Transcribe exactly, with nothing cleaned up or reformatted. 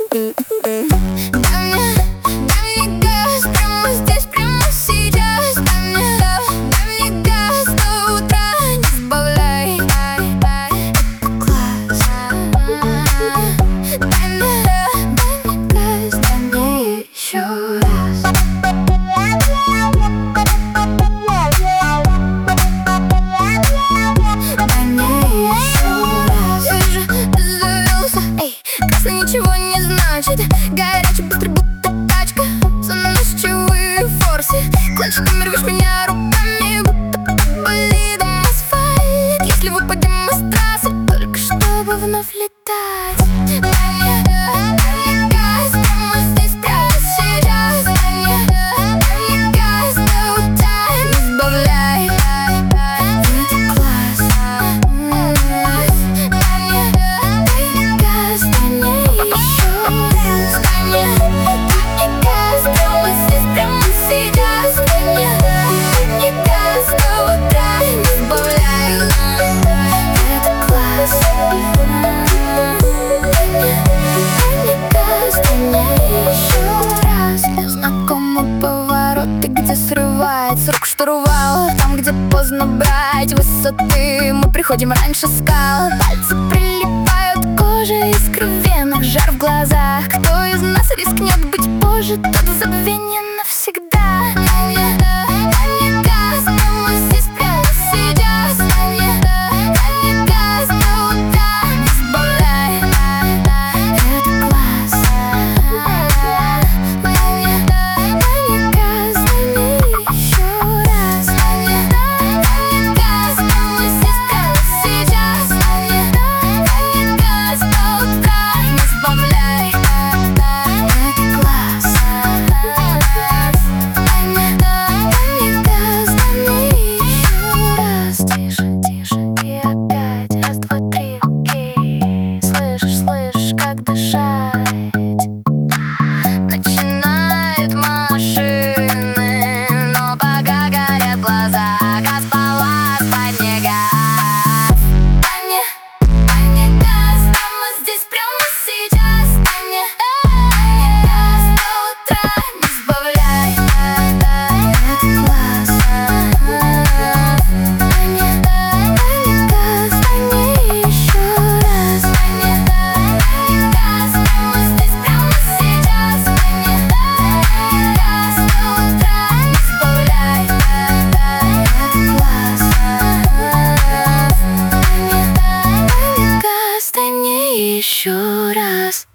Ничего не значит. Горячий, быстрый, будто тачка. Заносчивые форсы. Кончиками рвешь меня руками, будто болит асфальт. Если выпадем мы с трассы, только чтобы вновь летать. Дай мне, дай мне газ, прямо здесь, прямо сейчас. Дай мне, дай мне газ до утра, не сбавляй. Это класс. Дай мне, дай мне газ, дай мне еще раз. Дай мне, дай мне газ, прямо здесь, прямо сейчас. Дай мне, дай мне газ до утра, не сбавляй. Это класс. Дай мне, дай мне газ, дай мне еще раз. Знакомый поворот, и где срывает с рук штурвал. Там, где поздно брать высоты, мы приходим раньше скал. Пальцы прилипают к коже, искры в венах, жар в глазах. Кто из нас рискнет быть позже, тот забвенье навсегда. Дай мне, дай мне газ, прямо здесь, прямо сейчас. Дай мне, дай мне газ до утра, не сбавляй. Это класс. Дай мне, дай мне газ, дай мне еще раз. Дай мне, дай мне газ, прямо здесь, прямо сейчас. Дай мне, дай мне газ до утра, не сбавляй. Это класс. Дай мне, дай мне газ, дай мне еще раз. Тише, тише, и опять. Раз, два, три, окей. Слышишь, слышишь, как дышать? Начинают машины, но пока горят глаза. Газ, палас, под мне газ. Дай мне, дай мне газ, прямо здесь, прямо сейчас. Дай мне, дай мне газ до утра, не сбавляй. Это класс. Дай мне, дай мне газ, дай мне еще раз. Дай мне, дай мне газ, прямо здесь, прямо сейчас. Дай мне, дай мне газ до утра, не сбавляй. Это класс. Дай мне, дай мне газ, дай мне еще раз.